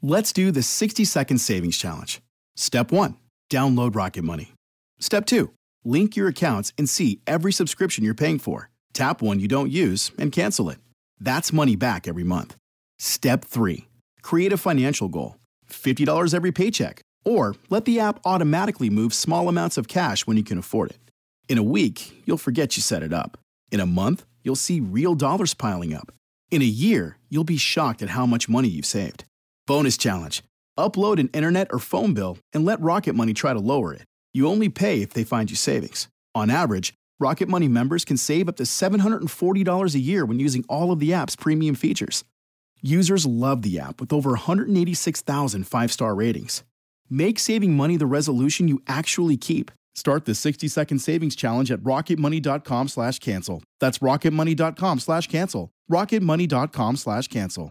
Let's do the 60-second savings challenge. Step 1. Download Rocket Money. Step 2. Link your accounts and see every subscription you're paying for. Tap one you don't use and cancel it. That's money back every month. Step 3. Create a financial goal. $50 every paycheck. Or let the app automatically move small amounts of cash when you can afford it. In a week, you'll forget you set it up. In a month, you'll see real dollars piling up. In a year, you'll be shocked at how much money you've saved. Bonus challenge. Upload an internet or phone bill and let Rocket Money try to lower it. You only pay if they find you savings. On average, Rocket Money members can save up to $740 a year when using all of the app's premium features. Users love the app with over 186,000 five-star ratings. Make saving money the resolution you actually keep. Start the 60-second savings challenge at rocketmoney.com/cancel. That's rocketmoney.com/cancel. rocketmoney.com/cancel.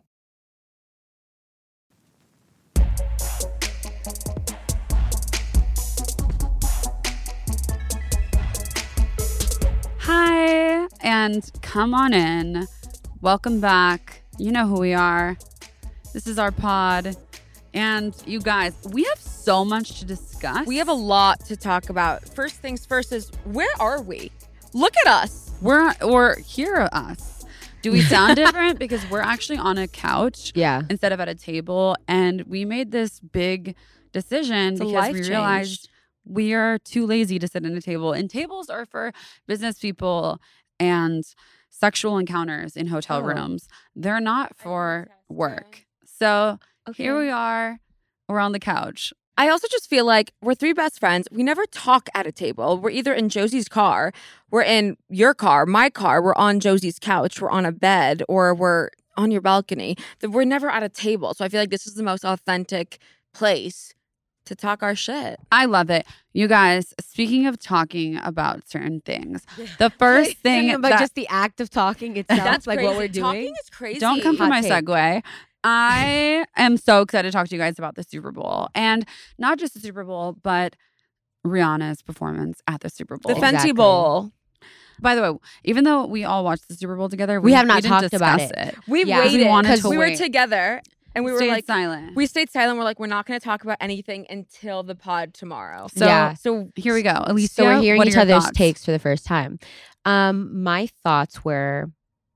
Hi, and come on in. Welcome back. You know who we are. This is our pod. And you guys, we have so much to discuss. We have a lot to talk about. First things first is, where are we? Look at us. Or hear us. Do we sound different? Because we're actually on a couch instead of at a table. And we made this big decision because we realized we are too lazy to sit at a table. And tables are for business people and sexual encounters in hotel rooms. They're not for work. So here we are. We're on the couch. I also just feel like we're three best friends. We never talk at a table. We're either in Josie's car, we're in your car, my car, we're on Josie's couch, we're on a bed, or we're on your balcony. We're never at a table. So I feel like this is the most authentic place to talk our shit. I love it. You guys, speaking of talking about certain things, the first thing about just the act of talking itself, that's like crazy. what we're doing. Talking is crazy. Don't come for my take. segue. I am so excited to talk to you guys about the Super Bowl. And not just the Super Bowl, but Rihanna's performance at the Super Bowl. The Fenty Bowl. By the way, even though we all watched the Super Bowl together, we have not didn't talked about discuss it. We Yeah. waited We wanted because to we were wait. together and we were Stayed like silent. We stayed silent. We're like, we're not going to talk about anything until the pod tomorrow. So here we go. Alicia, So we're hearing what are each your other's thoughts? takes for the first time. My thoughts were,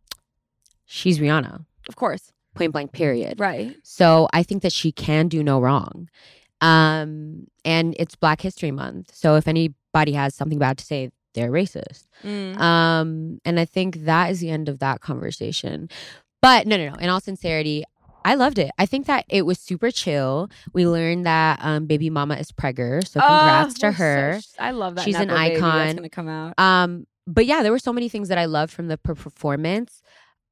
she's Rihanna, Of course. point blank, period. Right. So I think that she can do no wrong. And it's Black History Month. So if anybody has something bad to say, they're racist. And I think that is the end of that conversation. But no. In all sincerity, I loved it. I think that it was super chill. We learned that baby mama is pregger. So congrats to her. I love that. She's an Nepo baby that's icon. going to come out. But yeah, there were so many things that I loved from the performance.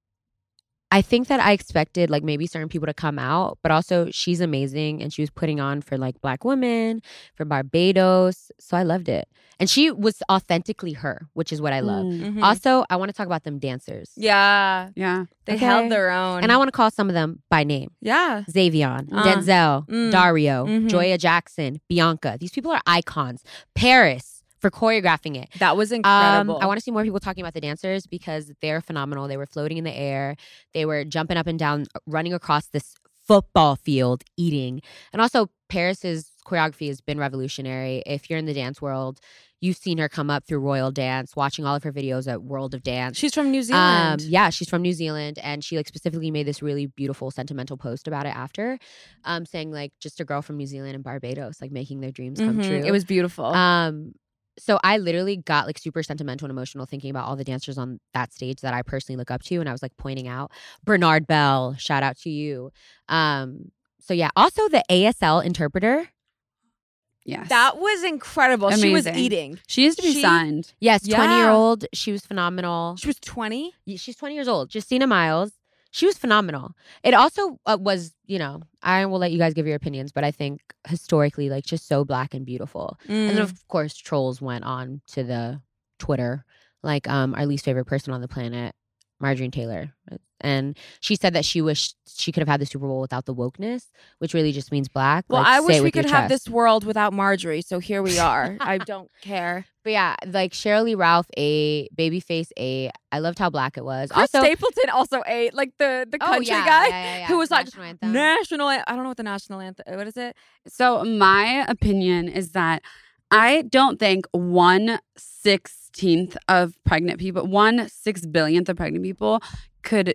I think that I expected like maybe certain people to come out, but also she's amazing and she was putting on for like Black women, for Barbados. So I loved it. And she was authentically her, which is what I love. Mhm. Also, I want to talk about them dancers. Yeah. Yeah. They Okay. held their own. And I want to call some of them by name. Yeah. Xavion, Denzel, Dario, Mhm. Joya Jackson, Bianca. These people are icons. Paris for choreographing it. That was incredible. I want to see more people talking about the dancers because they're phenomenal. They were floating in the air. They were jumping up and down, running across this football field, eating. And also, Paris's choreography has been revolutionary. If you're in the dance world, you've seen her come up through Royal Dance, watching all of her videos at World of Dance. She's from New Zealand. Yeah, she's from New Zealand, and she like specifically made this really beautiful, sentimental post about it after, saying like just a girl from New Zealand and Barbados, like making their dreams come true. It was beautiful. So I literally got like super sentimental and emotional thinking about all the dancers on that stage that I personally look up to, and I was like pointing out Bernard Bell, shout out to you. So yeah, also the ASL interpreter. Yes. That was incredible. She was Amazing. eating. She needs to be signed. Yes, Yeah. 20-year-old. She was phenomenal. She was 20. She's 20 years old. Justina Miles. She was phenomenal. It also was, I will let you guys give your opinions, but I think historically, like just so Black and beautiful. And then of course, trolls went on to the Twitter, like our least favorite person on the planet, Marjorie Taylor. And she said that she wished she could have had the Super Bowl without the wokeness, which really just means black. Well, like, I wish we could have this world without Marjorie, so here we are. I don't care. But yeah, like Sheryl Lee Ralph ate, Babyface ate. I loved how black it was. Chris Stapleton also ate, like the country guy who was national like anthem. national. I don't know what the national anthem. What is it? So my opinion is that I don't think 1/16 of pregnant people, 1/6 billionth of pregnant people could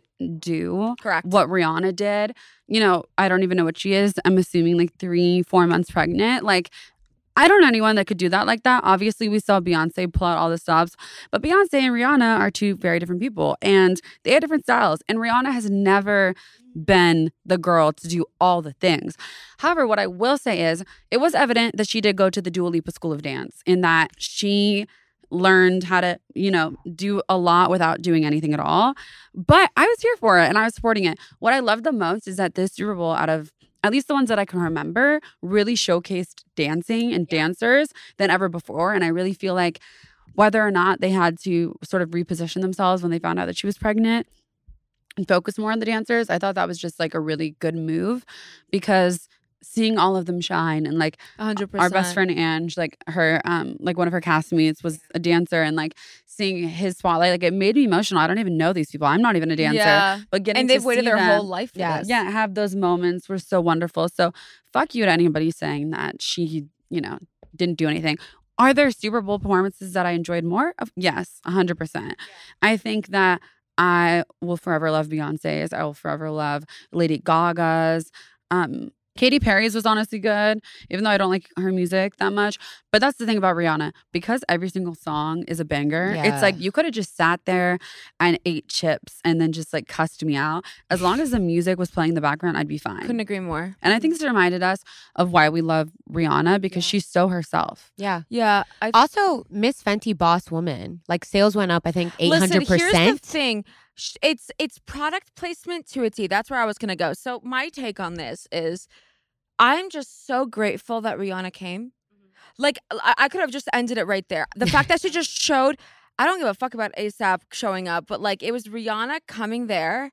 do what Rihanna did. You know, I don't even know what she is. I'm assuming like 3-4 months pregnant. Like, I don't know anyone that could do that like that. Obviously, we saw Beyonce pull out all the stops, but Beyonce and Rihanna are two very different people, and they have different styles. And Rihanna has never been the girl to do all the things. However, what I will say is it was evident that she did go to the Dua Lipa School of Dance, in that she learned how to, you know, do a lot without doing anything at all. But I was here for it and I was supporting it. What I loved the most is that this Super Bowl, out of at least the ones that I can remember, really showcased dancing and dancers than ever before. And I really feel like whether or not they had to sort of reposition themselves when they found out that she was pregnant and focus more on the dancers, I thought that was just like a really good move, because seeing all of them shine, and like 100%. Our best friend Ange, like her, like one of her castmates was a dancer, and like seeing his spotlight, like it made me emotional. I don't even know these people. I'm not even a dancer, but getting and they've to waited see their them, whole life for this. Yeah, have those moments were so wonderful. So fuck you to anybody saying that she, you know, didn't do anything. Are there Super Bowl performances that I enjoyed more? Yes, 100%. I think that I will forever love Beyonce's. I will forever love Lady Gaga's. Katy Perry's was honestly good, even though I don't like her music that much. But that's the thing about Rihanna. Because every single song is a banger, it's like you could have just sat there and ate chips and then just like cussed me out. As long as the music was playing in the background, I'd be fine. Couldn't agree more. And I think this reminded us of why we love Rihanna, because she's so herself. Yeah. Yeah. Also, Miss Fenty Boss Woman. Like, sales went up, I think, 800%. Listen, here's the thing. It's product placement to a T. That's where I was going to go. So my take on this is I'm just so grateful that Rihanna came. Like, I could have just ended it right there. The fact that she just showed, I don't give a fuck about ASAP showing up, but like it was Rihanna coming there.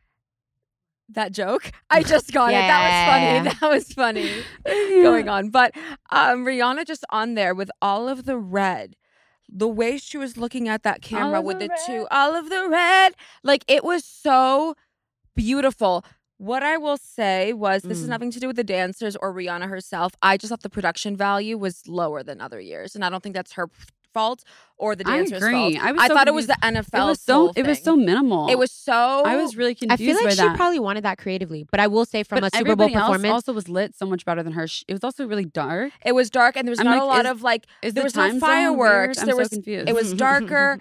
That joke, I just got it. That was funny. Going on. But Rihanna just on there with all of the red. The way she was looking at that camera with the two, all of the red, like it was so beautiful. What I will say was, this has nothing to do with the dancers or Rihanna herself. I just thought the production value was lower than other years, and I don't think that's her fault or the dancers' fault. I thought it was the NFL. It was so minimal. It was so. I was really confused. I feel like by she probably wanted that creatively, but I will say from a Super Bowl performance, also was lit so much better than her. It was also really dark. It was dark, and there was not a lot of like. There was no fireworks. I'm so confused. It was darker.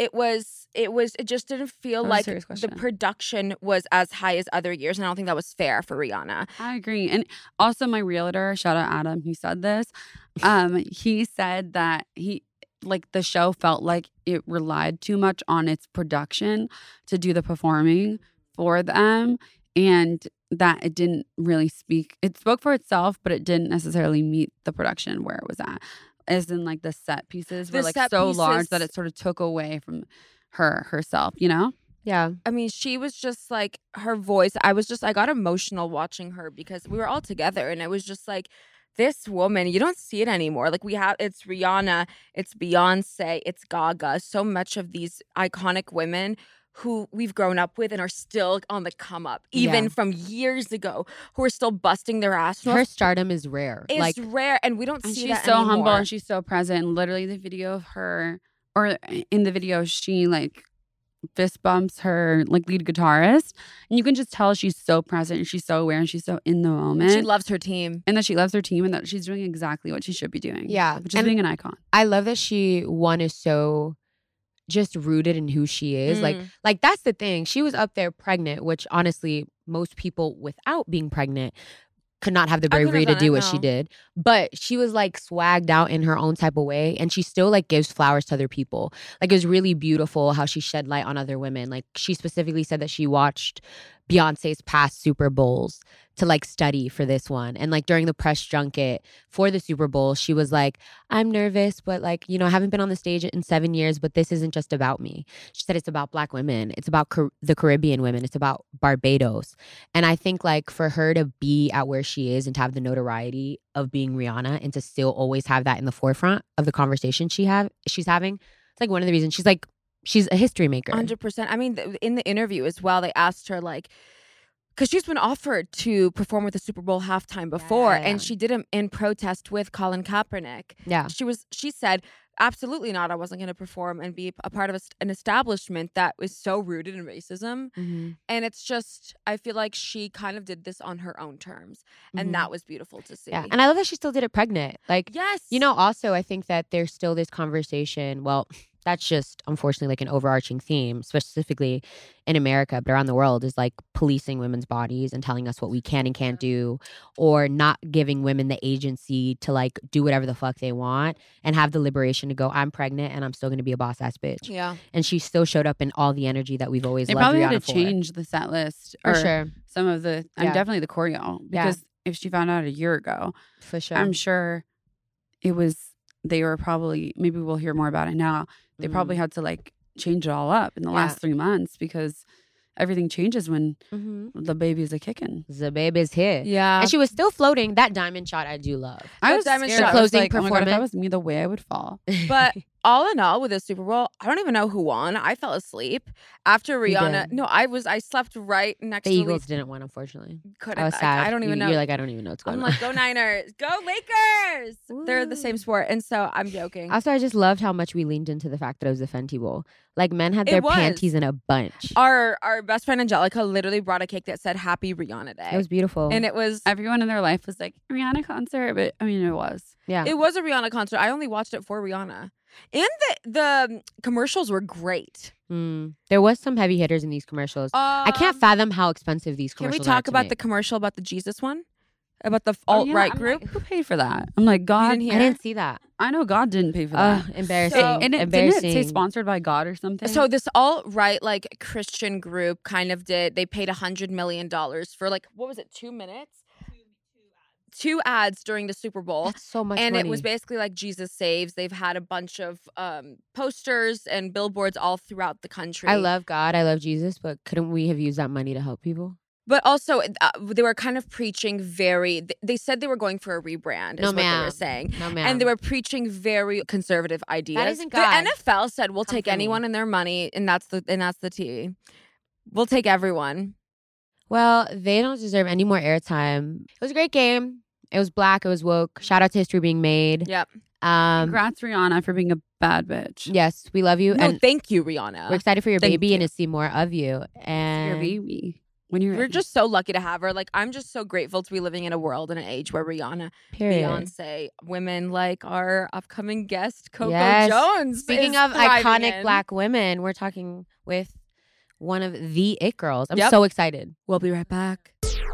It just didn't feel like the production was as high as other years, and I don't think that was fair for Rihanna. I agree. And also my realtor, shout out Adam, he said this. He said that the show felt like it relied too much on its production to do the performing for them, and that it didn't really it spoke for itself, but it didn't necessarily meet the production where it was at. As in like the set pieces were like so large that it sort of took away from herself, you know? Yeah. I mean, she was just like, her voice, I got emotional watching her because we were all together, and it was just like, this woman, you don't see it anymore. Like it's Rihanna, it's Beyonce, it's Gaga. So much of these iconic women who we've grown up with and are still on the come up, even from years ago, who are still busting their ass. Her stardom is rare. It's rare, and we don't see that anymore. She's so humble, and she's so present. And literally the video of her, or in the video, she like fist bumps her like lead guitarist, and you can just tell she's so present and she's so aware and she's so in the moment. She loves her team, and that she loves her team, and that she's doing exactly what she should be doing. Yeah, which is being an icon. I love that is so just rooted in who she is. Like that's the thing. She was up there pregnant, which honestly most people without being pregnant could not have the bravery to do what she did. But she was like swagged out in her own type of way, and she still like gives flowers to other people. Like it was really beautiful how she shed light on other women. Like she specifically said that she watched Beyonce's past Super Bowls to like study for this one. And like during the press junket for the Super Bowl, she was like, I'm nervous, but like, you know, I haven't been on the stage in 7 years, but this isn't just about me. She said it's about Black women. It's about the Caribbean women. It's about Barbados. And I think like for her to be at where she is and to have the notoriety of being Rihanna and to still always have that in the forefront of the conversation she's having, it's like one of the reasons she's a history maker. 100%. I mean, in the interview as well, they asked her like, because she's been offered to perform with the Super Bowl halftime before, and she did it in protest with Colin Kaepernick. Yeah. She said, absolutely not. I wasn't going to perform and be a part of an establishment that was so rooted in racism. Mm-hmm. And it's just, I feel like she kind of did this on her own terms. And that was beautiful to see. Yeah. And I love that she still did it pregnant. Like, yes. You know, also, I think that there's still this conversation. Well, that's just unfortunately like an overarching theme, specifically in America, but around the world, is like policing women's bodies and telling us what we can and can't do, or not giving women the agency to like do whatever the fuck they want and have the liberation to go, I'm pregnant and I'm still going to be a boss ass bitch. Yeah. And she still showed up in all the energy that we've always loved They probably Rihanna had to change the set list. For sure. Some of the, definitely the choreo. Because if she found out a year ago, for sure, I'm sure they were probably, maybe we'll hear more about it now. They probably had to like change it all up in the last 3 months because everything changes when the baby's a kicking. The baby's here. Yeah. And she was still floating. That diamond shot I do love. I was diamond scared. shot. Closing I was like, performance. oh my God, if that was me, the way I would fall. But all in all, with the Super Bowl, I don't even know who won. I fell asleep after Rihanna. No, I slept right next The to Eagles didn't win, unfortunately. Couldn't. I was sad. I don't even know. You're like, I don't even know what's going I'm on. like, go Niners, go Lakers. They're the same sport, and so I'm joking. Also, I just loved how much we leaned into the fact that it was a Fenty Bowl. Like, men had their panties in a bunch. Our best friend Angelica literally brought a cake that said Happy Rihanna Day. It was beautiful. And it was... Everyone in their life was like, Rihanna concert. But, I mean, it was. Yeah. It was a Rihanna concert. I only watched it for Rihanna. And the commercials were great. There was some heavy hitters in these commercials. I can't fathom how expensive these commercials are. Can we talk about the commercial about the Jesus one? About the alt-right group? Like, who paid for that? I'm like, God. I didn't see that. I know God didn't pay for that. Embarrassing. Didn't it say sponsored by God or something? So this alt-right like Christian group kind of they paid $100 million for like, what was it, 2 minutes? Two ads during the Super Bowl. That's so much and money. It was basically like Jesus Saves. They've had a bunch of posters and billboards all throughout the country. I love God. I love Jesus. But couldn't we have used that money to help people? But also, they were kind of preaching they said they were going for a rebrand, is what they were saying. No, ma'am. And they were preaching very conservative ideas. That isn't God. The NFL said, we'll take anyone and their money, and that's the tea. We'll take everyone. Well, they don't deserve any more airtime. It was a great game. It was black. It was woke. Shout out to history being made. Yep. Congrats, Rihanna, for being a bad bitch. Yes, we love you. No, and thank you, Rihanna. We're excited for your baby and to see more of you. And your baby. We're just so lucky to have her. Like, I'm just so grateful to be living in a world and an age where Rihanna, Beyonce, women like our upcoming guest, Coco Jones. Speaking of iconic Black women, we're talking with one of the it girls. I'm so excited. We'll be right back.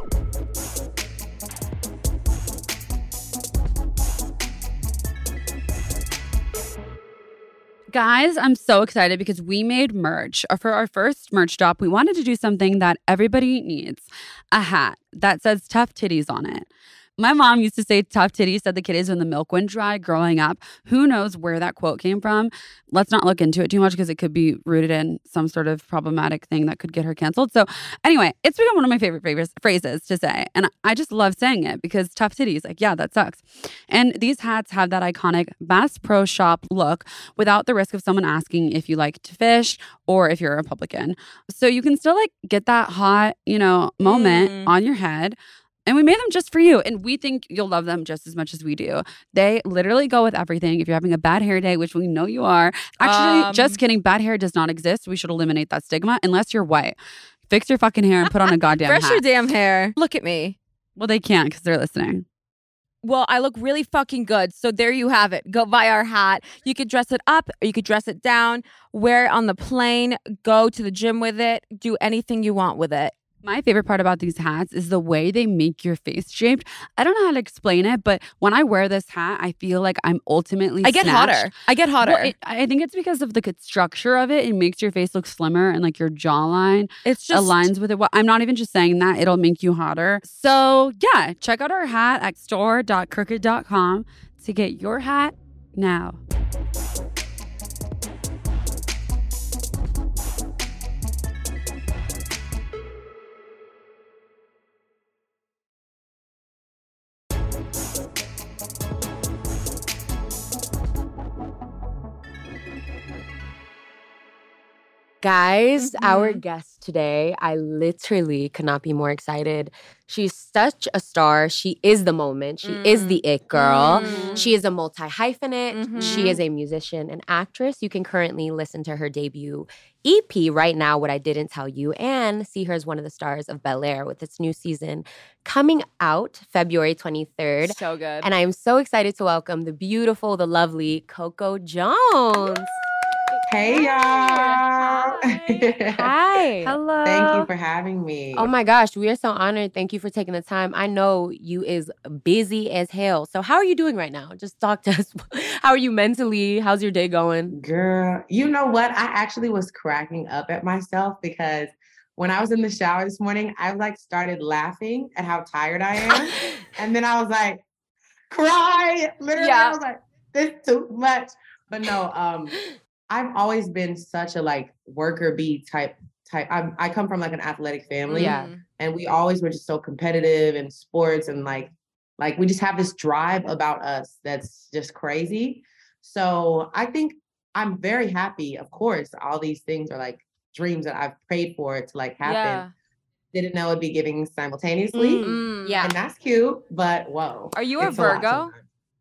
Guys, I'm so excited because we made merch. For our first merch drop, we wanted to do something that everybody needs. A hat that says Tough Titties on it. My mom used to say tough titties said the kitties when the milk went dry growing up. Who knows where that quote came from? Let's not look into it too much because it could be rooted in some sort of problematic thing that could get her canceled. So anyway, it's become one of my favorite phrases to say. And I just love saying it because tough titties, like, yeah, that sucks. And these hats have that iconic Bass Pro Shop look without the risk of someone asking if you like to fish or if you're a Republican. So you can still like get that hot, moment on your head. And we made them just for you. And we think you'll love them just as much as we do. They literally go with everything. If you're having a bad hair day, which we know you are. Actually, just kidding. Bad hair does not exist. We should eliminate that stigma unless you're white. Fix your fucking hair and put on a goddamn hat. Brush your damn hair. Look at me. Well, they can't because they're listening. Well, I look really fucking good. So there you have it. Go buy our hat. You could dress it up or you could dress it down. Wear it on the plane. Go to the gym with it. Do anything you want with it. My favorite part about these hats is the way they make your face shaped. I don't know how to explain it, but when I wear this hat, I feel like I'm ultimately I get snatched. hotter. Well, I think it's because of the structure of it. It makes your face look slimmer and like your jawline aligns with it. Well, I'm not even just saying that. It'll make you hotter. So yeah, check out our hat at store.crooked.com to get your hat now. Guys, our guest today, I literally could not be more excited. She's such a star. She is the moment. She is the it girl. She is a multi-hyphenate. She is a musician and actress. You can currently listen to her debut EP right now, What I Didn't Tell You, and see her as one of the stars of Bel-Air with its new season coming out February 23rd. So good. And I am so excited to welcome the beautiful, the lovely Coco Jones. Hey, y'all. Hi. Hello. Thank you for having me. Oh my gosh, we are so honored. Thank you for taking the time. I know you is busy as hell. So how are you doing right now? Just talk to us. How are you mentally? How's your day going? Girl, you know what? I actually was cracking up at myself because when I was in the shower this morning, I like started laughing at how tired I am. And then I was like, cry. Literally, Yeah. I was like, this is too much. But no, I've always been such a like worker bee type. I come from like an athletic family. Yeah. And we always were just so competitive in sports and like we just have this drive about us that's just crazy. So I think I'm very happy. Of course, all these things are like dreams that I've prayed for to like happen. Yeah. Didn't know it'd be giving simultaneously. Yeah. And that's cute, but whoa. Are you a it's lot Virgo? sometimes.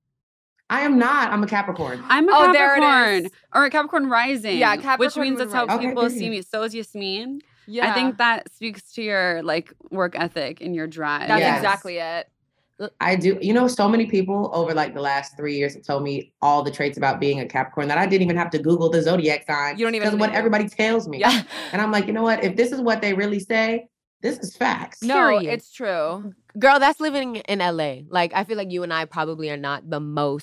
I am not. I'm a Capricorn. I'm a Oh, there it Capricorn. is. Or a Capricorn rising. Yeah, Which Capricorn means that's how rising. people Okay. see me. So is Yasmin. Yeah. I think that speaks to your like work ethic and your drive. that's Yes. exactly it. I do. You know, so many people over like the last 3 years have told me all the traits about being a Capricorn that I didn't even have to Google the zodiac sign. You don't even because what need to. everybody tells me. Yeah. And I'm like, you know what? If this is what they really say, this is facts. No, Period. it's true. Girl, that's living in LA. Like, I feel like you and I probably are not the most,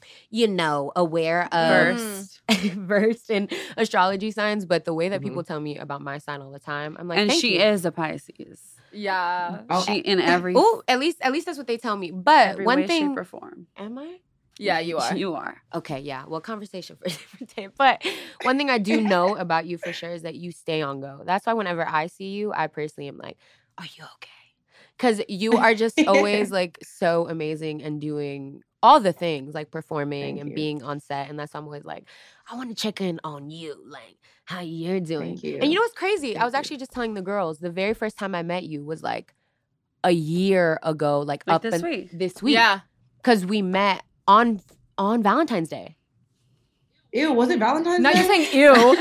aware of versed in astrology signs, but the way that people tell me about my sign all the time, I'm like, And thank she you. is a Pisces. Yeah. Oh, She in every Oh, at least that's what they tell me. But every one way, thing, shape, or form. am I? Yeah, you are. You are. Okay, yeah. Well, conversation for a different day. But one thing I do know about you for sure is that you stay on go. That's why whenever I see you, I personally am like, are you okay? Because you are just always like so amazing and doing all the things, like performing Thank and you. being on set. And that's why I'm always like, I want to check in on you, like how you're doing. Thank you. And you know what's crazy? I Thank was you. actually just telling the girls, the very first time I met you was like a year ago, like Like up this and- week. This week. Yeah. Because we met on Valentine's Day. Ew, was it Valentine's Now Day? you're saying ew.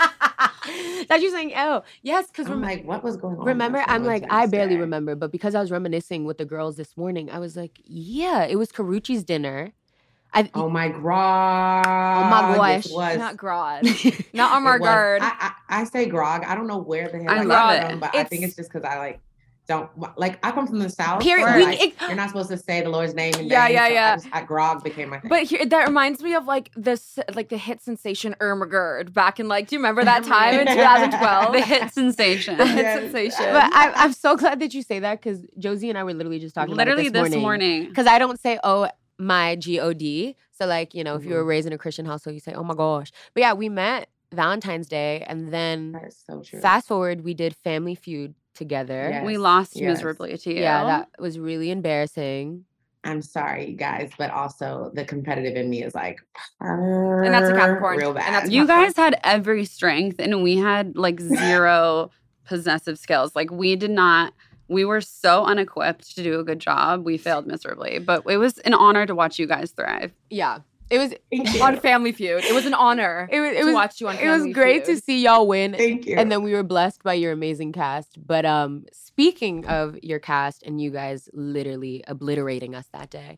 That you're saying, oh, yes, because I'm like, what was going on? remember, on I'm like, I Valentine's barely Day? remember, but because I was reminiscing with the girls this morning, I was like, yeah, it was Karuchi's dinner. Oh my god. Oh my gosh. It was. Not grog. Not on it our was. guard. I say grog. I don't know where the hell I I love got it. it from, but I think it's just because I like don't like. I come from the South. Period. where, We- like, you're not supposed to say the Lord's name. In Yeah, vain, yeah, so yeah. grog became my thing. But here, that reminds me of like this, like the hit sensation Irma Gerd back in like, do you remember that time in 2012? The hit sensation. The hit Yes. sensation. But I'm so glad that you say that because Josie and I were literally just talking Literally about it this morning. Because I don't say, oh, my God. So like, if you were Mhm. raised in a Christian household, you say, oh my gosh. But yeah, we met Valentine's Day and then That is so true. fast forward, we did Family Feud together. Yes. We lost Yes. miserably to you. Yeah, that was really embarrassing. I'm sorry, you guys, but also the competitive in me is like, And that's a Capricorn. real And bad. that's You guys had every strength and we had like zero possessive skills. Like we were so unequipped to do a good job. We failed miserably, but it was an honor to watch you guys thrive. yeah. It was Thank you. on Family Feud. It was an honor to watch you on It was Family great Feud. to see y'all win. Thank you. And then we were blessed by your amazing cast. But speaking of your cast and you guys literally obliterating us that day.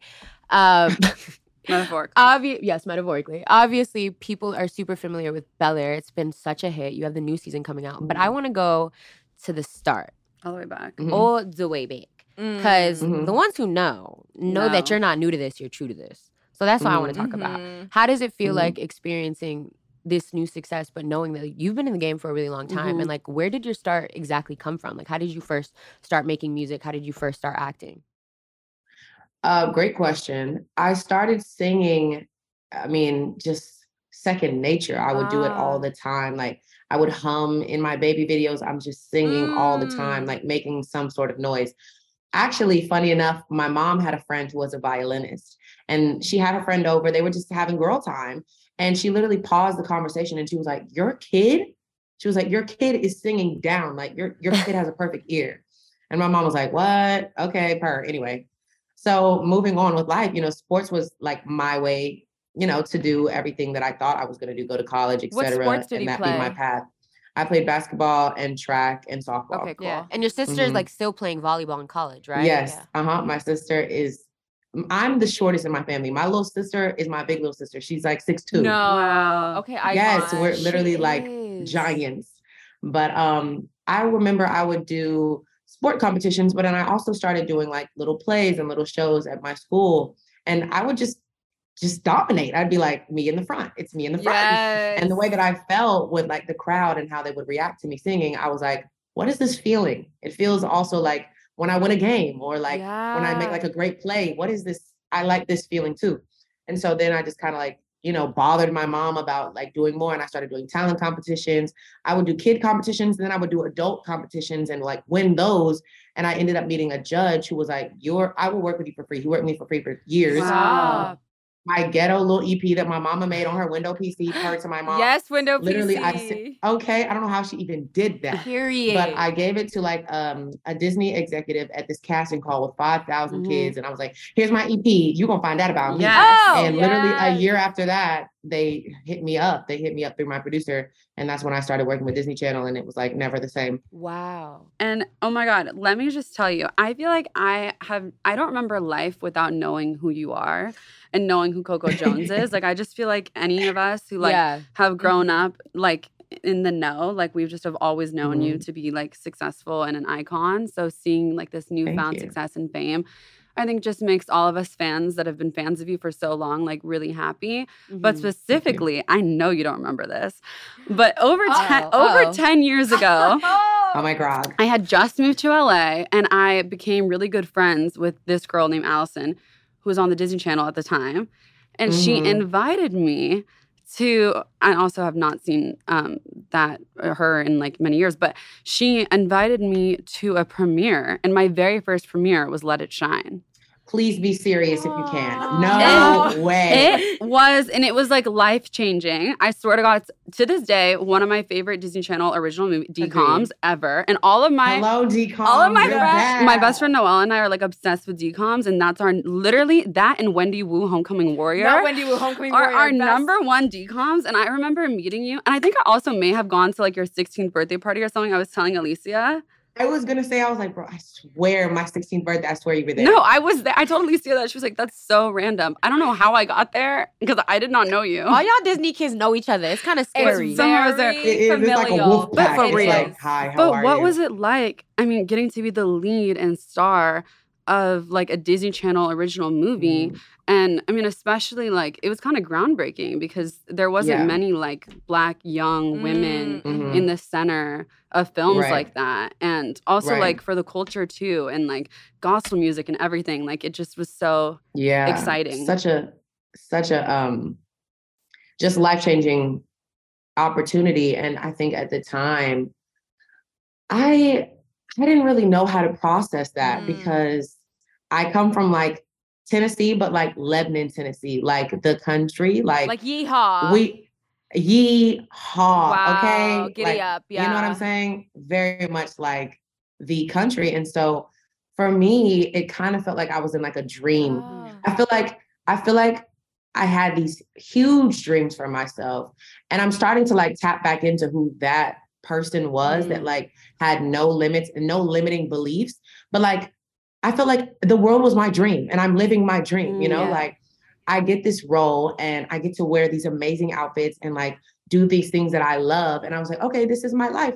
Metaphorically. Yes, metaphorically. Obviously, people are super familiar with Bel-Air. It's been such a hit. You have the new season coming out. But I want to go to the start. All the way back. All the way back. Because the ones who know that you're not new to this, you're true to this. So that's what I want to talk about. How does it feel like experiencing this new success, but knowing that you've been in the game for a really long time? And like, where did your start exactly come from? Like, how did you first start making music? How did you first start acting? Great question. I started singing, just second nature. I would do it all the time. Like, I would hum in my baby videos. I'm just singing all the time, like making some sort of noise. Actually, funny enough, my mom had a friend who was a violinist, and she had a friend over. They were just having girl time. And she literally paused the conversation and she was like, your kid? She was like, your kid is singing down. Like, your kid has a perfect ear. And my mom was like, what? Okay, anyway. So moving on with life, sports was like my way, to do everything that I thought I was going to do, go to college, et cetera. What sports did you play? Be my path. I played basketball and track and softball. Okay, cool. Yeah. And your sister's like still playing volleyball in college, right? Yes. Yeah. My sister I'm the shortest in my family. My little sister is my big little sister. She's like 6'2". No. Wow. Okay. Yes, we're literally like giants. But I remember I would do sport competitions, but then I also started doing like little plays and little shows at my school. And I would just dominate. I'd be like, me in the front. It's me in the front. Yes. And the way that I felt with like the crowd and how they would react to me singing, I was like, what is this feeling? It feels also like when I win a game or like when I make like a great play, what is this? I like this feeling too. And so then I just kind of like, bothered my mom about like doing more. And I started doing talent competitions. I would do kid competitions. And then I would do adult competitions and like win those. And I ended up meeting a judge who was like, I will work with you for free. He worked with me for free for years. Wow. My ghetto little EP that my mama made on her window PC, her to my mom. Yes, window Literally, PC. I don't know how she even did that. Period. But I gave it to like a Disney executive at this casting call with 5,000 kids. And I was like, here's my EP. You're going to find out about me. And literally a year after that, they hit me up. They hit me up through my producer. And that's when I started working with Disney Channel. And it was like never the same. Wow. And oh my God, let me just tell you, I feel like I don't remember life without knowing who you are and knowing who Coco Jones is. Like, I just feel like any of us who have grown up like in the know, like we've just have always known you to be like successful and an icon. So seeing like this newfound success and fame, I think just makes all of us fans that have been fans of you for so long, like really happy. But specifically, I know you don't remember this, but over 10 years ago, oh my God, I had just moved to LA and I became really good friends with this girl named Allison, who was on the Disney Channel at the time. And she invited me to, I also have not seen her in like many years, but she invited me to a premiere. And my very first premiere was Let It Shine. Please be serious if you can. No way. It was like life-changing. I swear to God, to this day, one of my favorite Disney Channel original movie DComs ever. And all of my DComs. All of my friends, my best friend Noelle and I are like obsessed with DComs, and that's literally that and Wendy Wu Homecoming Warrior. Not Wendy Wu Homecoming Warrior. Are our number one DComs. And I remember meeting you, and I think I also may have gone to like your 16th birthday party or something. I was telling Alicia. I was going to say, I was like, bro, I swear my 16th birthday, I swear you were there. No, I was there. I told Alicia that. She was like, that's so random. I don't know how I got there because I did not know you. All y'all Disney kids know each other. It's kind of scary. It's very familial. It's like a wolf pack. But for real. Like, hi, how but are what you? was it like? I mean, getting to be the lead and star of like a Disney Channel original movie. And I mean, especially like it was kind of groundbreaking because there wasn't many like Black young women in the center of films like that. And also like for the culture too, and like gospel music and everything. Like it just was so exciting. Such a just life-changing opportunity. And I think at the time, I didn't really know how to process that because I come from like Tennessee, but like Lebanon, Tennessee, like the country, like yeehaw. Yeehaw. Wow. Okay. Giddy up. Yeah. You know what I'm saying? Very much like the country. And so for me, it kind of felt like I was in like a dream. Oh. I feel like I had these huge dreams for myself, and I'm starting to like tap back into who that person was that like had no limits and no limiting beliefs. But like, I felt like the world was my dream and I'm living my dream, you know, like I get this role and I get to wear these amazing outfits and like do these things that I love. And I was like, okay, this is my life. Like,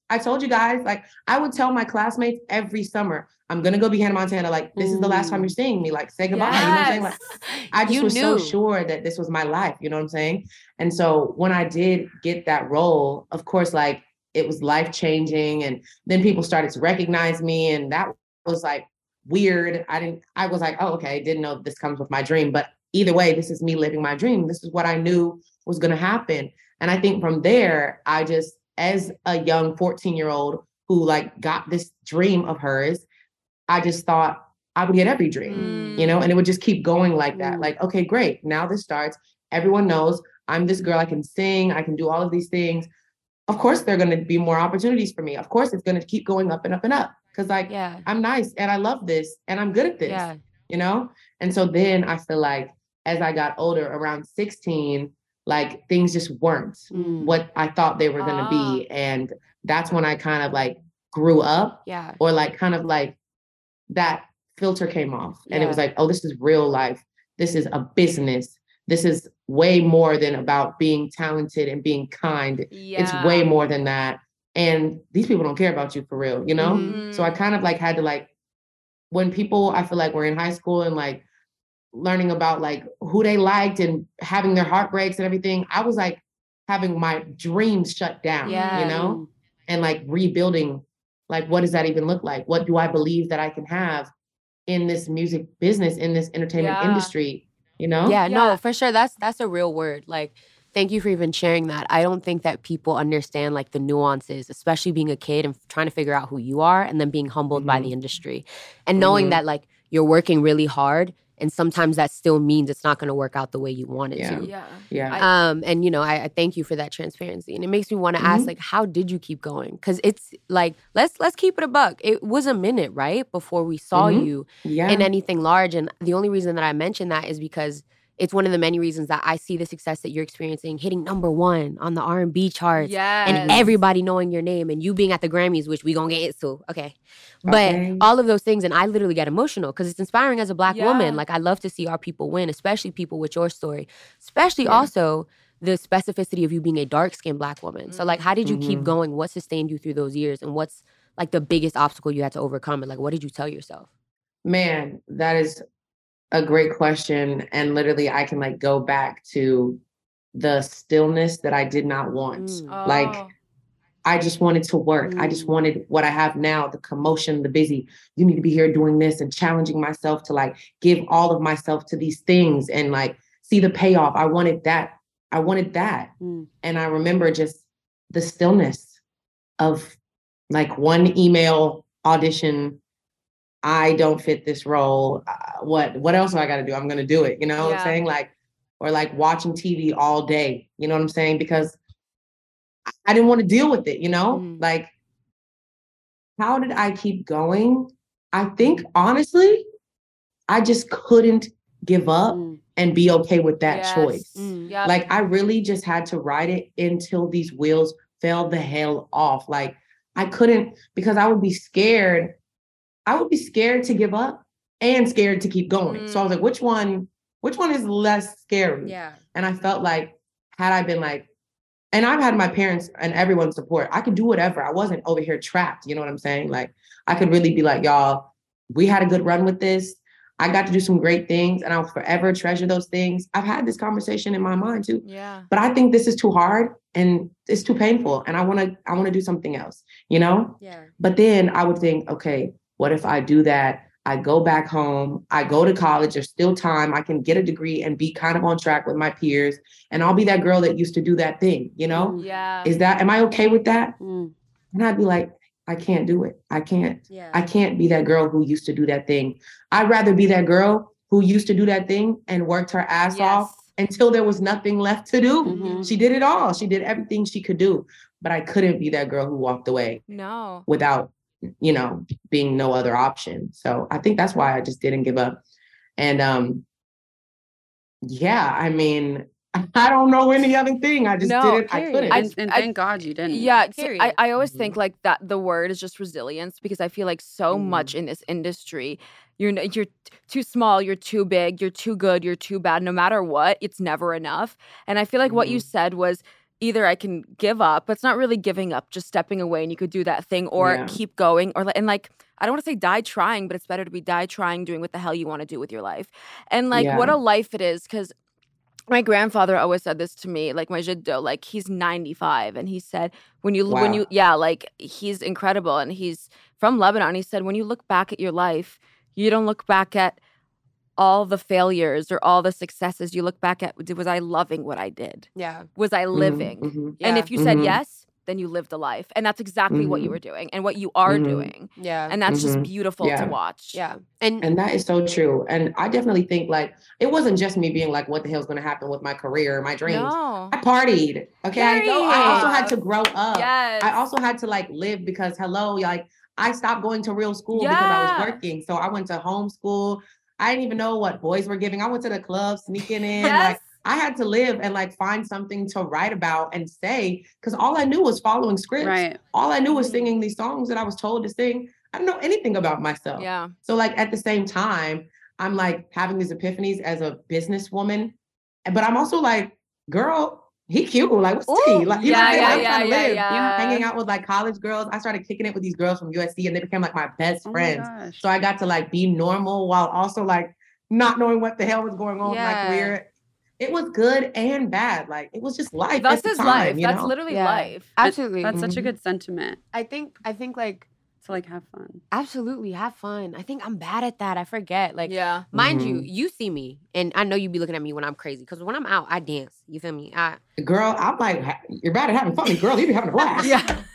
I told you guys, like, I would tell my classmates every summer, I'm going to go be Hannah Montana. Like, this is the last time you're seeing me. Like, say goodbye. You know what I'm saying? Like, I just was so sure that this was my life. You know what I'm saying? And so when I did get that role, of course, like, it was life-changing. And then people started to recognize me. And that was like weird. I was like, oh, okay. Didn't know this comes with my dream. But either way, this is me living my dream. This is what I knew was going to happen. And I think from there, I just, as a young 14-year-old who like got this dream of hers, I just thought I would get every dream, you know, and it would just keep going like that. Like, okay, great. Now this starts. Everyone knows I'm this girl. I can sing. I can do all of these things. Of course, there are going to be more opportunities for me. Of course, it's going to keep going up and up and up because like, I'm nice and I love this and I'm good at this, you know? And so then I feel like as I got older, around 16, like things just weren't what I thought they were going to be. And that's when I kind of like grew up or like kind of like that filter came off and it was like, oh, this is real life. This is a business. This is way more than about being talented and being kind. It's way more than that. And these people don't care about you for real, you know? So I kind of like had to like, when people, I feel like were in high school and like learning about like who they liked and having their heartbreaks and everything, I was like having my dreams shut down, you know? And like rebuilding, like, what does that even look like? What do I believe that I can have in this music business, in this entertainment industry, you know? Yeah, no, for sure. That's a real word. Like, thank you for even sharing that. I don't think that people understand like the nuances, especially being a kid and trying to figure out who you are and then being humbled by the industry and knowing that like you're working really hard. And sometimes that still means it's not going to work out the way you want it to. And, you know, I thank you for that transparency. And it makes me want to ask, like, how did you keep going? Because it's like, let's keep it a buck. It was a minute, right, before we saw you in anything large. And the only reason that I mention that is because it's one of the many reasons that I see the success that you're experiencing, hitting #1 on the R&B charts and everybody knowing your name and you being at the Grammys, which we gonna get into. Okay. But all of those things, and I literally get emotional because it's inspiring as a Black woman. Like, I love to see our people win, especially people with your story, especially also the specificity of you being a dark-skinned Black woman. So, like, how did you keep going? What sustained you through those years? And what's, like, the biggest obstacle you had to overcome? And, like, what did you tell yourself? Man, that is a great question. And literally I can like go back to the stillness that I did not want. Like, I just wanted to work. I just wanted what I have now, the commotion, the busy. You need to be here doing this and challenging myself to like give all of myself to these things and like see the payoff. I wanted that. And I remember just the stillness of like one email audition. I don't fit this role. What else do I got to do? I'm going to do it. You know what I'm saying? Like, or like watching TV all day. You know what I'm saying? Because I didn't want to deal with it, you know? Like, how did I keep going? I think, honestly, I just couldn't give up and be okay with that choice. Like, I really just had to ride it until these wheels fell the hell off. Like, I couldn't, because I would be scared. I would be scared to give up and scared to keep going. So I was like, which one is less scary? And I felt like, had I been like, and I've had my parents and everyone's support, I could do whatever. I wasn't over here trapped. You know what I'm saying? Like, I could really be like, y'all, we had a good run with this. I got to do some great things and I'll forever treasure those things. I've had this conversation in my mind too. But I think this is too hard and it's too painful. And I want to do something else, you know? But then I would think, okay, what if I do that? I go back home, I go to college, there's still time, I can get a degree and be kind of on track with my peers. And I'll be that girl that used to do that thing, you know? Am I okay with that? And I'd be like, I can't do it. I can't be that girl who used to do that thing. I'd rather be that girl who used to do that thing and worked her ass off until there was nothing left to do. She did it all. She did everything she could do. But I couldn't be that girl who walked away without, you know, being no other option. So I think that's why I just didn't give up. And I mean, I don't know any other thing. I just didn't. I couldn't. And thank God you didn't. Yeah. I always think like that the word is just resilience, because I feel like so much in this industry, you're too small, you're too big, you're too good, you're too bad. No matter what, it's never enough. And I feel like what you said was, either I can give up, but it's not really giving up, just stepping away and you could do that thing or keep going and like, I don't want to say die trying, but it's better to be die trying, doing what the hell you want to do with your life. And like, what a life it is. Because my grandfather always said this to me, like my jiddo, like he's 95. And he said, when you, like he's incredible. And he's from Lebanon. He said, when you look back at your life, you don't look back at all the failures or all the successes. You look back at, was I loving what I did? Yeah. Was I living? And if you said yes, then you lived a life. And that's exactly what you were doing and what you are doing. Yeah. And that's just beautiful to watch. Yeah. And that is so true. And I definitely think like, it wasn't just me being like, what the hell's going to happen with my career, my dreams. No. I partied. Okay. I also had to grow up. Yes. I also had to like live because like I stopped going to real school because I was working. So I went to homeschool. I didn't even know what boys were giving. I went to the club sneaking in. Like I had to live and like find something to write about and say, because all I knew was following scripts. Right. All I knew was singing these songs that I was told to sing. I didn't know anything about myself. Yeah. So like at the same time, I'm like having these epiphanies as a businesswoman, but I'm also like, girl, he cute. Like what's tea? Like, you know, I'm trying to live. Hanging out with like college girls. I started kicking it with these girls from USC and they became like my best friends. So I got to like be normal while also like not knowing what the hell was going on with my career. It was good and bad. Like it was just life. That's his life. You That's know? literally life. Absolutely. That's such a good sentiment. I think like to like have fun. Absolutely have fun. I think I'm bad at that. I forget. Like, mind you, you see me, and I know you be looking at me when I'm crazy because when I'm out, I dance. You feel me? Girl, I'm like, you're bad at having fun, girl. You be having a blast.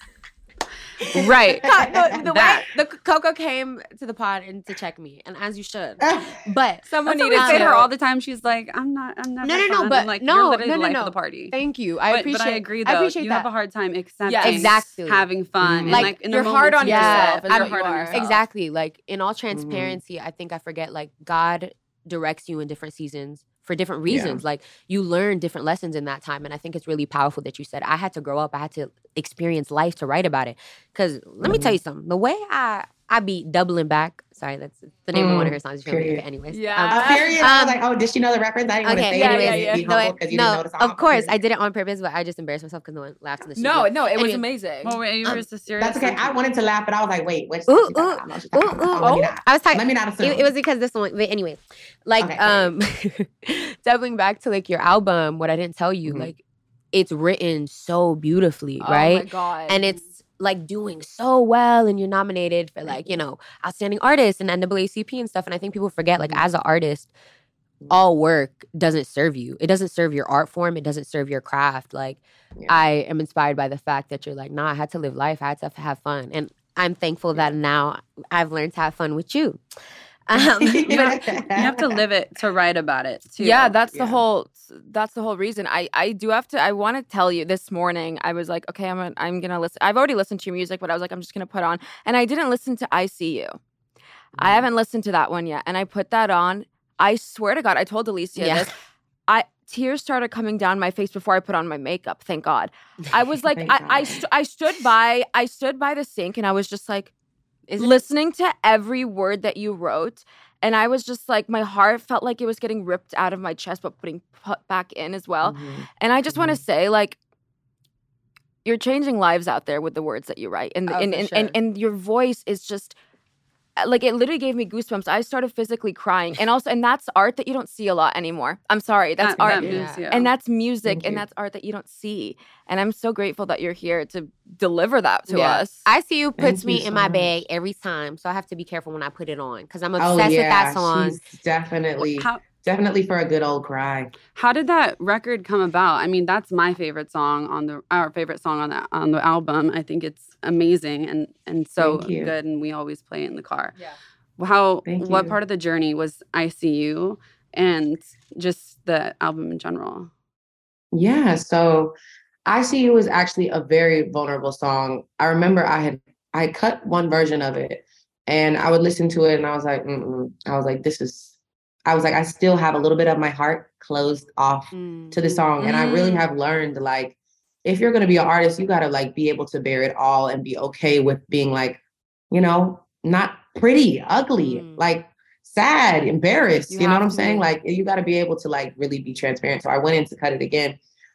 Right. The way the Coco came to the pod and to check me, and as you should. But someone needed to say her all the time. She's like, I'm not. No. But like, no, you're literally the life of the party. Thank you. But I agree. Though, you have a hard time accepting having fun. And, like in you're hard on yourself. You're hard on yourself. Exactly. Like in all transparency, I think I forget. Like God directs you in different seasons for different reasons. Like you learn different lessons in that time. And I think it's really powerful that you said, I had to grow up. I had to experience life to write about it. Because let me tell you something. The way I be doubling back. Sorry, that's the name of one of her songs. Period. Anyways. Period. I was like, oh, did she know the reference? I didn't want to say anyways. No, of course. I did it on purpose, but I just embarrassed myself because no one laughed in the studio. No, it was amazing. Oh, wait, you were just serious. That's okay. I wanted to laugh, but I was like, wait, what's I was talking. Let me not assume. It was because this one, but anyway, like, doubling back to like your album, what I didn't tell you, like, it's written so beautifully, right? Oh my God. And it's like doing so well, and you're nominated for like, you know, outstanding artist and NAACP and stuff. And I think people forget, like, as an artist, all work doesn't serve you. It doesn't serve your art form. It doesn't serve your craft. Like, I am inspired by the fact that you're like, nah, I had to live life. I had to have fun. And I'm thankful that now I've learned to have fun with you. You have to live it to write about it too. Yeah, that's the whole reason. I want to tell you, this morning I was like, okay, I'm gonna listen. I've already listened to your music, but I was like, I'm just gonna put on, and I didn't listen to I See You. I haven't listened to that one yet, and I put that on. I swear to God, I told Alicia this. Tears started coming down my face before I put on my makeup. Thank God. I was like, I stood by the sink, and I was just like, listening to every word that you wrote, and I was just like, my heart felt like it was getting ripped out of my chest, but put back in as well. And I just want to say, like, you're changing lives out there with the words that you write, and your voice is just like, it literally gave me goosebumps. I started physically crying, and that's art that you don't see a lot anymore. I'm sorry, that's art, and that's music, and that's art that you don't see. And I'm so grateful that you're here to deliver that to us. I See You puts me in my bag every time, so I have to be careful when I put it on because I'm obsessed with that song. She's definitely for a good old cry. How did that record come about? I mean, that's my favorite song our favorite song on the album. I think it's amazing and so good, and we always play it in the car. Yeah. What part of the journey was I See You and just the album in general? Yeah, so I See You was actually a very vulnerable song. I remember I cut one version of it and I would listen to it and I was like, I still have a little bit of my heart closed off to the song. And I really have learned, like, if you're going to be an artist, you got to like be able to bear it all and be okay with being like, you know, not pretty, ugly, like sad, embarrassed. You know what I'm saying? Like, you got to be able to like really be transparent. So I went in to cut it again.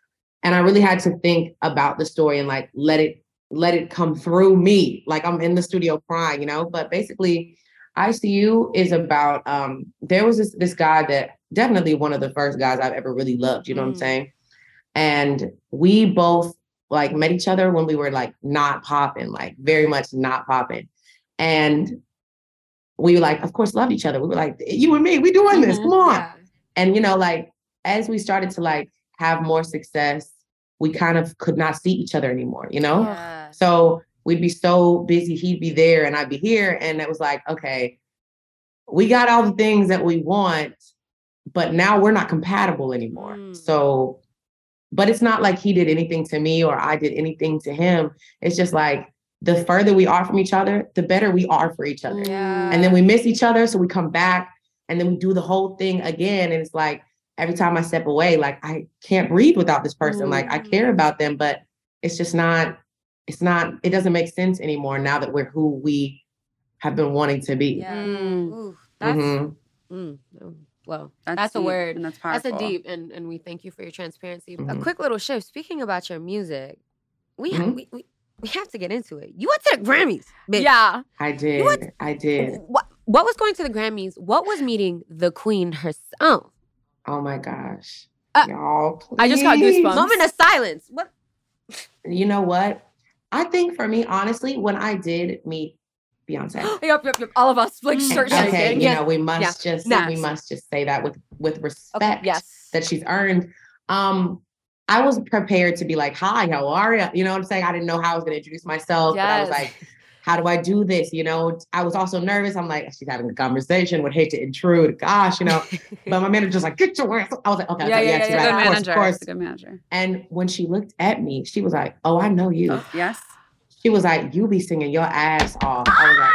And I really had to think about the story and like let it come through me. Like I'm in the studio crying, you know, but basically ICU is about, there was this guy that definitely one of the first guys I've ever really loved, you know what I'm saying? And we both like met each other when we were like not popping, like very much not popping. And we like, of course, loved each other. We were like, you and me, we doing this, come on. Yeah. And, you know, like, as we started to like have more success, we kind of could not see each other anymore, you know? Yeah. So we'd be so busy, he'd be there and I'd be here. And it was like, okay, we got all the things that we want, but now we're not compatible anymore. So, but it's not like he did anything to me or I did anything to him. It's just like, the further we are from each other, the better we are for each other. Yeah. And then we miss each other. So we come back and then we do the whole thing again. And it's like, every time I step away, like I can't breathe without this person. Like I care about them, but it's just not, it doesn't make sense anymore now that we're who we have been wanting to be. Yeah. Ooh, that's, well, that's a word. And that's powerful. That's a deep, and we thank you for your transparency. A quick little shift. Speaking about your music, we have to get into it. You went to the Grammys, bitch. Yeah. I did. What was going to the Grammys? What was meeting the queen herself? Oh my gosh. Y'all, please. I just got goosebumps. Moment of silence. What? You know what? I think for me, honestly, when I did meet Beyonce. Yep. All of us like start shaking. Okay, you know, we must just say that with respect that she's earned. I was prepared to be like, hi, how are you? You know what I'm saying? I didn't know how I was going to introduce myself, but I was like, how do I do this? You know, I was also nervous. I'm like, she's having a conversation, would hate to intrude. Gosh, you know, but my manager was like, get your ass. I was like, okay, yes, you're right. Of course. Good manager. And when she looked at me, she was like, oh, I know you. Oh, yes. She was like, you be singing your ass off. I was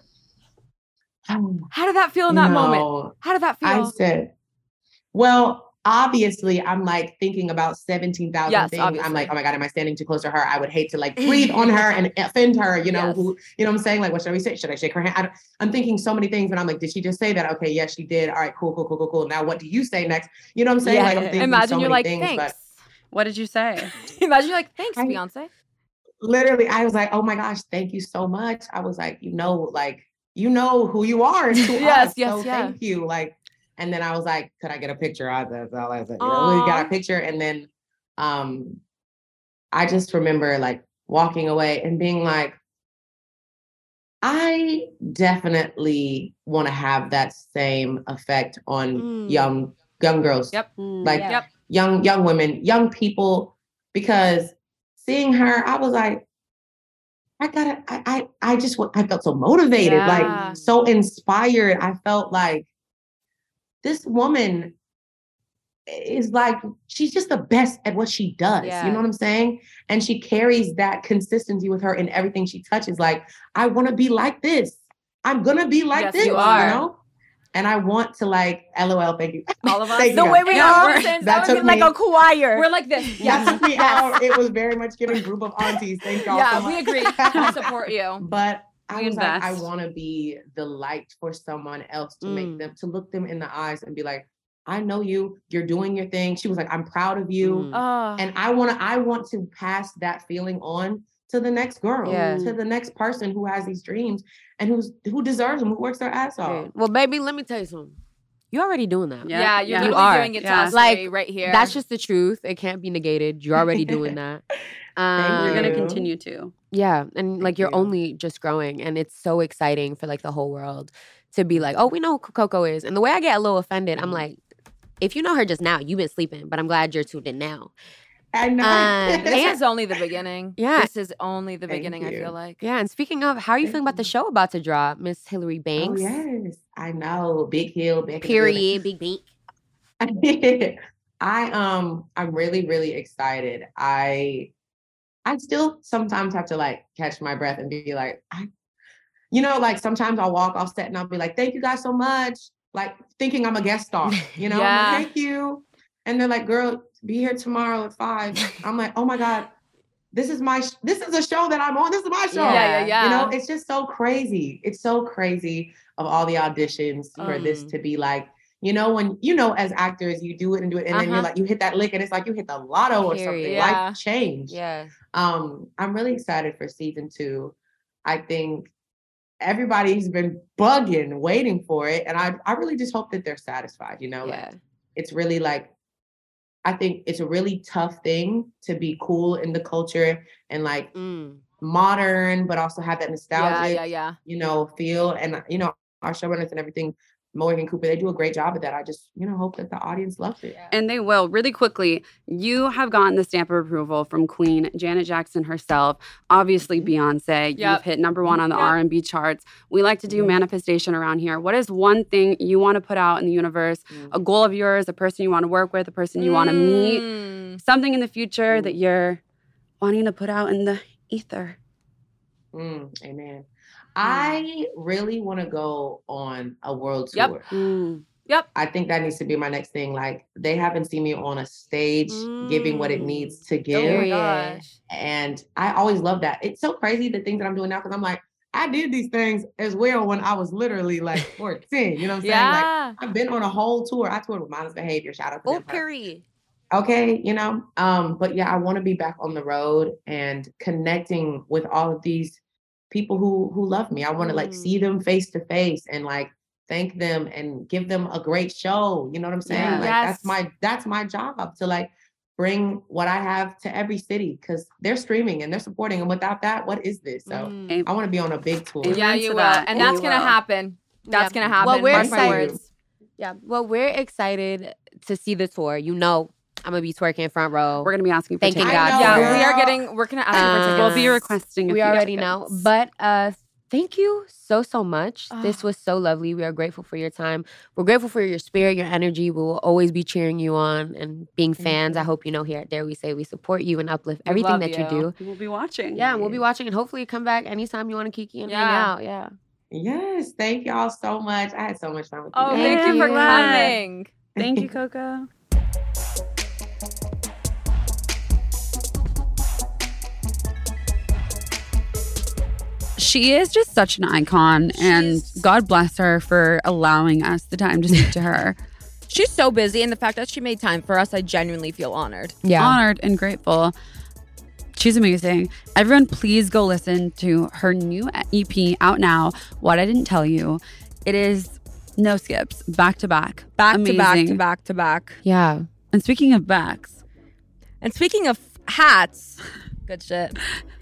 like, how did that feel in that moment? How did that feel? I said, well, obviously, I'm like thinking about 17,000 things. Obviously. I'm like, oh my God, am I standing too close to her? I would hate to like breathe on her and offend her, you know, you know what I'm saying? Like, what should we say? Should I shake her hand? I'm thinking so many things, and I'm like, did she just say that? Okay, yes, she did. All right, cool. Now, what do you say next? You know what I'm saying? Like, I'm thinking imagine so you're many like, things, thanks. but what did you say? Imagine you're like, thanks, Beyonce. Literally, I was like, oh my gosh, thank you so much. I was like, you know who you are to us. So thank you. Like, and then I was like, could I get a picture? That's all I said. You know, we got a picture. And then I just remember like walking away and being like, I definitely want to have that same effect on young girls. Yep. Like young women, young people, because seeing her, I was like, I felt so motivated, like so inspired. I felt like this woman is like, she's just the best at what she does. Yeah. You know what I'm saying? And she carries that consistency with her in everything she touches. Like, I want to be like this. I'm going to be like this, you know? And I want to like, LOL, thank you. All of us. The way we all sense, that would be like a choir. We're like this. That took me out. It was very much giving group of aunties. Thank y'all so much. We agree. We support you. But I was like, I want to be the light for someone else, to make them, to look them in the eyes and be like, I know you, you're doing your thing. She was like, I'm proud of you. And I want to pass that feeling on to the next girl, to the next person who has these dreams and who deserves them, who works their ass off. Well, baby, let me tell you something. You're already doing that. Yeah, you're doing it to us right here. That's just the truth. It can't be negated. You're already doing that. You're going to continue to. Yeah. And like you're only just growing. And it's so exciting for like the whole world to be like, oh, we know who Coco is. And the way I get a little offended, I'm like, if you know her just now, you've been sleeping. But I'm glad you're tuned in now. I know. This is only the beginning. Yeah. This is only the beginning, I feel like. Yeah. And speaking of, how are you feeling about the show about to drop, Miss Hillary Banks? Oh, yes. I know. Big Hill. Period. Big Bank. I'm really, really excited. I still sometimes have to like catch my breath and be like, like sometimes I'll walk off set and I'll be like, thank you guys so much. Like thinking I'm a guest star, you know? Yeah. Like, thank you. And they're like, girl, be here tomorrow at 5. I'm like, oh my God, this is a show that I'm on. This is my show. Yeah. You know, it's just so crazy. It's so crazy of all the auditions for this to be like, You know, when, you know, as actors, you do it and then you're like, you hit that lick and it's like you hit the lotto or something. Life changed. Yeah. I'm really excited for season 2. I think everybody's been bugging, waiting for it. And I really just hope that they're satisfied, you know? Like, it's really like, I think it's a really tough thing to be cool in the culture and like modern, but also have that nostalgic, you know, feel. And, you know, our showrunners and everything, Morgan Cooper, they do a great job of that. I just, you know, hope that the audience loves it. And they will. Really quickly, you have gotten the stamp of approval from Queen Janet Jackson herself, obviously Beyonce. You've hit number 1 on the R&B charts. We like to do manifestation around here. What is one thing you want to put out in the universe, a goal of yours, a person you want to work with, a person you want to meet, something in the future that you're wanting to put out in the ether? Amen. I really want to go on a world tour. I think that needs to be my next thing. Like, they haven't seen me on a stage giving what it needs to give. Oh my gosh. And I always love that. It's so crazy, the things that I'm doing now, because I'm like, I did these things as well when I was literally like 14. You know what I'm saying? Like, I've been on a whole tour. I toured with Mindless Behavior. Shout out to them. Period. Okay, you know? But yeah, I want to be back on the road and connecting with all of these people who love me. I want to like see them face to face and like thank them and give them a great show. You know what I'm saying? Like that's my job, to like bring what I have to every city, because they're streaming and they're supporting. And without that, what is this? So I want to be on a big tour. Yeah, you will. And that's going to happen. That's going to happen. Well, we're excited. Yeah. Well, we're excited to see the tour. You know, I'm going to be twerking front row. We're going to be asking for tickets. Thanking God. Yeah, we're going to ask for tickets. We'll be requesting. We already know. But thank you so much. This was so lovely. We are grateful for your time. We're grateful for your spirit, your energy. We will always be cheering you on and being fans. I hope you know here at Dare We Say we support you and uplift everything that you do. We'll be watching. Yeah, we'll be watching. And hopefully you come back anytime you want to kiki and hang out. Yeah. Yes. Thank y'all so much. I had so much fun with you. Oh, thank you for coming. Thank you, Coco. She is just such an icon, and God bless her for allowing us the time to speak to her. She's so busy, and the fact that she made time for us, I genuinely feel honored. Yeah. Honored and grateful. She's amazing. Everyone, please go listen to her new EP out now, What I Didn't Tell You. It is no skips, back to back. Back to back. Yeah. And speaking of backs. And speaking of hats, good shit.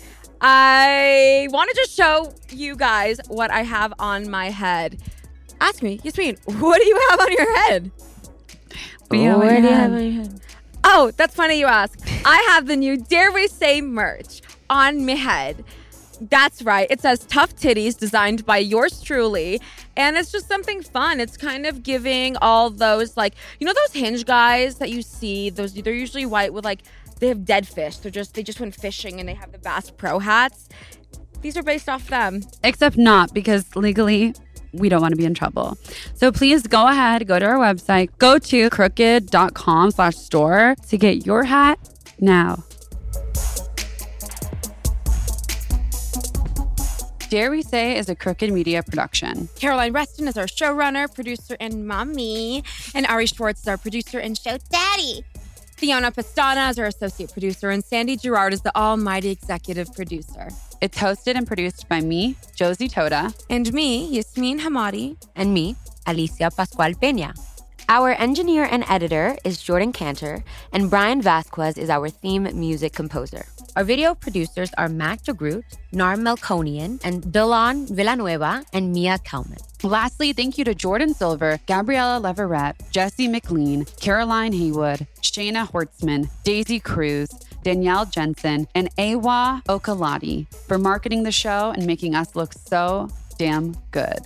I wanted to show you guys what I have on my head. Ask me, Yasmin, what do you have on your head? What do you have on your head? Oh, that's funny you ask. I have the new Dare We Say merch on my head. That's right. It says Tough Titties, designed by yours truly. And it's just something fun. It's kind of giving all those, like, you know those Hinge guys that you see? They're usually white with, like, they have dead fish. They just went fishing and they have the Bass Pro hats. These are based off them. Except not, because legally we don't want to be in trouble. So please go ahead, go to our website, go to crooked.com/store to get your hat now. Dare We Say is a Crooked Media production. Caroline Reston is our showrunner, producer, and mommy. And Ari Schwartz is our producer and show daddy. Fiona Pastana is our associate producer, and Sandy Girard is the almighty executive producer. It's hosted and produced by me, Josie Toda. And me, Yasmin Hamadi. And me, Alicia Pascual Peña. Our engineer and editor is Jordan Cantor, and Brian Vasquez is our theme music composer. Our video producers are Mac DeGroot, Nar Melkonian, and Dylan Villanueva, and Mia Kalman. Lastly, thank you to Jordan Silver, Gabriella Leverett, Jesse McLean, Caroline Haywood, Shayna Hortzman, Daisy Cruz, Danielle Jensen, and Awa Okalati for marketing the show and making us look so damn good.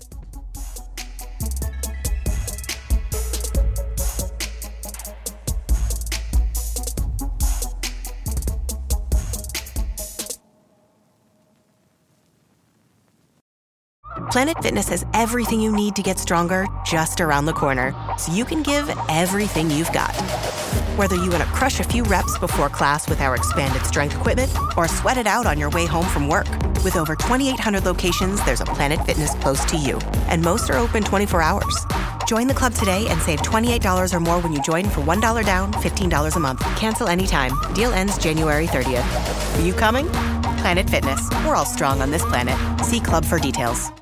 Planet Fitness has everything you need to get stronger just around the corner, so you can give everything you've got. Whether you want to crush a few reps before class with our expanded strength equipment or sweat it out on your way home from work. With over 2,800 locations, there's a Planet Fitness close to you, and most are open 24 hours. Join the club today and save $28 or more when you join for $1 down, $15 a month. Cancel anytime. Deal ends January 30th. Are you coming? Planet Fitness. We're all strong on this planet. See club for details.